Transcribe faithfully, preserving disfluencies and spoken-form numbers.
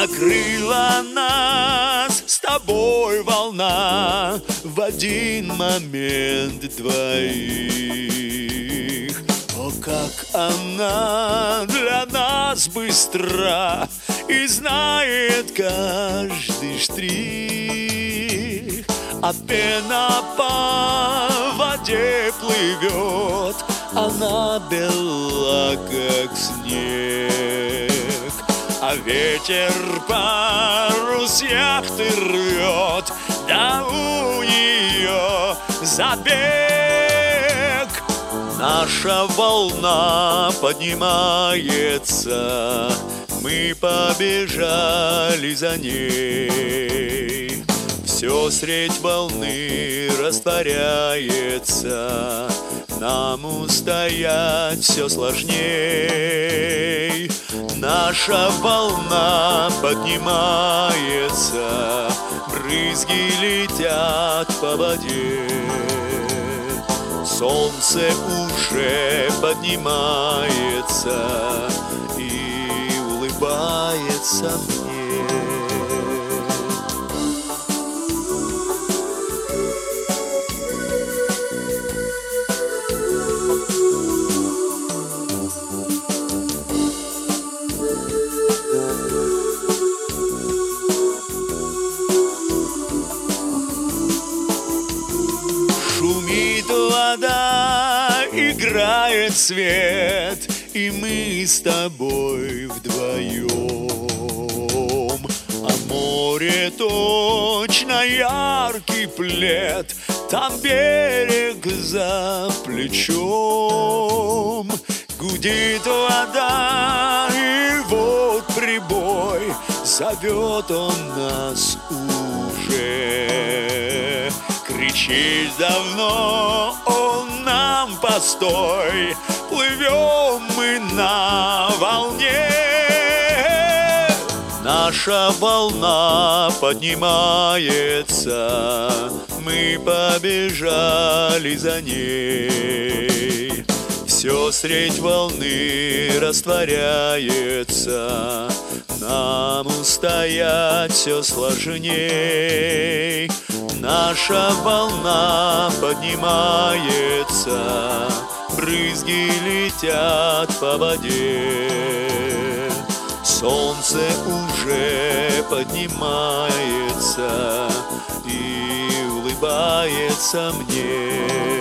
Накрыла нас с тобой волна в один момент двоих. О, как она для нас быстра и знает каждый штрих. А пена по воде плывет, она бела, как снег. А ветер парус яхты рвет, да у нее забег. Наша волна поднимается, мы побежали за ней. Все средь волны растворяется, нам устоять все сложней. Наша волна поднимается, брызги летят по воде. Солнце уже поднимается и улыбается мне. Шумит вода, играет свет, и мы с тобой вдвоем. А море точно яркий плед, там берег за плечом. Гудит вода, и вот прибой, зовет он нас уже. Кричит давно он нам: постой, плывем мы на волне. Наша волна поднимается, мы побежали за ней. Все средь волны растворяется, нам устоять все сложней. Наша волна поднимается, брызги летят по воде. Солнце уже поднимается и улыбается мне.